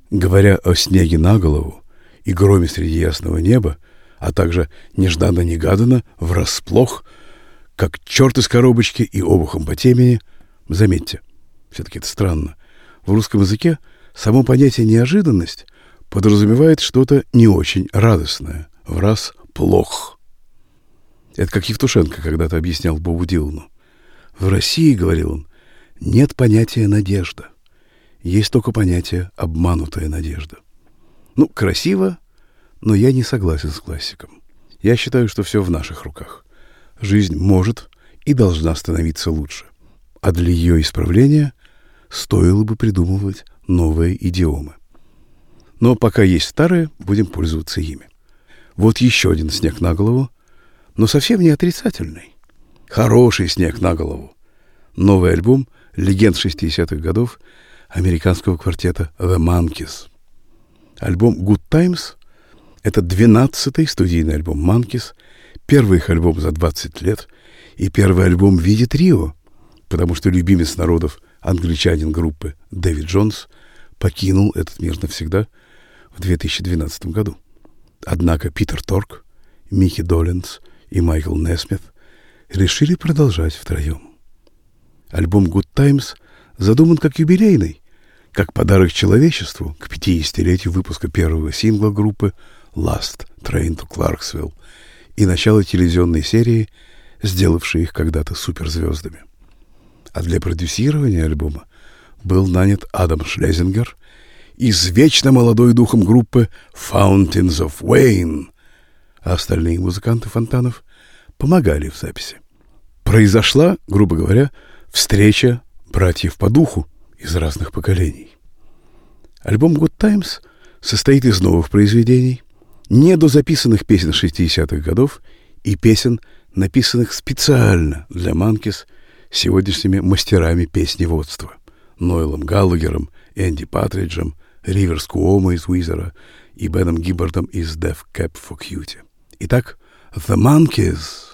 Говоря о снеге на голову и громе среди ясного неба, а также нежданно-негаданно, врасплох, как черт из коробочки и обухом по темени, заметьте, все-таки это странно, в русском языке само понятие «неожиданность» подразумевает что-то не очень радостное, врасплох. Это как Евтушенко когда-то объяснял Бобу Дилану. В России, говорил он, нет понятия «надежда». Есть только понятие «обманутая надежда». Ну, красиво, но я не согласен с классиком. Я считаю, что все в наших руках. Жизнь может и должна становиться лучше. А для ее исправления стоило бы придумывать новые идиомы. Но пока есть старые, будем пользоваться ими. Вот еще один снег на голову, но совсем не отрицательный. Хороший снег на голову. Новый альбом легенд 60-х годов американского квартета The Monkees. Альбом Good Times — это 12-й студийный альбом Monkees, первый их альбом за 20 лет и первый альбом в виде трио, потому что любимец народов, англичанин группы Дэвид Джонс, покинул этот мир навсегда в 2012 году. Однако Питер Торк, Микки Доленз и Майкл Несмит решили продолжать втроем. Альбом Good Times задуман как юбилейный, как подарок человечеству к 50-летию выпуска первого сингла группы Last Train to Clarksville и начало телевизионной серии, сделавшей их когда-то суперзвездами. А для продюсирования альбома был нанят Адам Шлезингер из вечно молодой духом группы Fountains of Wayne, а остальные музыканты Фонтанов помогали в записи. Произошла, грубо говоря, встреча братьев по духу из разных поколений. Альбом Good Times состоит из новых произведений, недозаписанных песен 60-х годов и песен, написанных специально для Monkees сегодняшними мастерами песневодства Ноэлом Галлагером, Энди Патриджем, Риверс Куомо из Уизера и Беном Гиббардом из Death Cab for Cutie. Итак, The Monkees.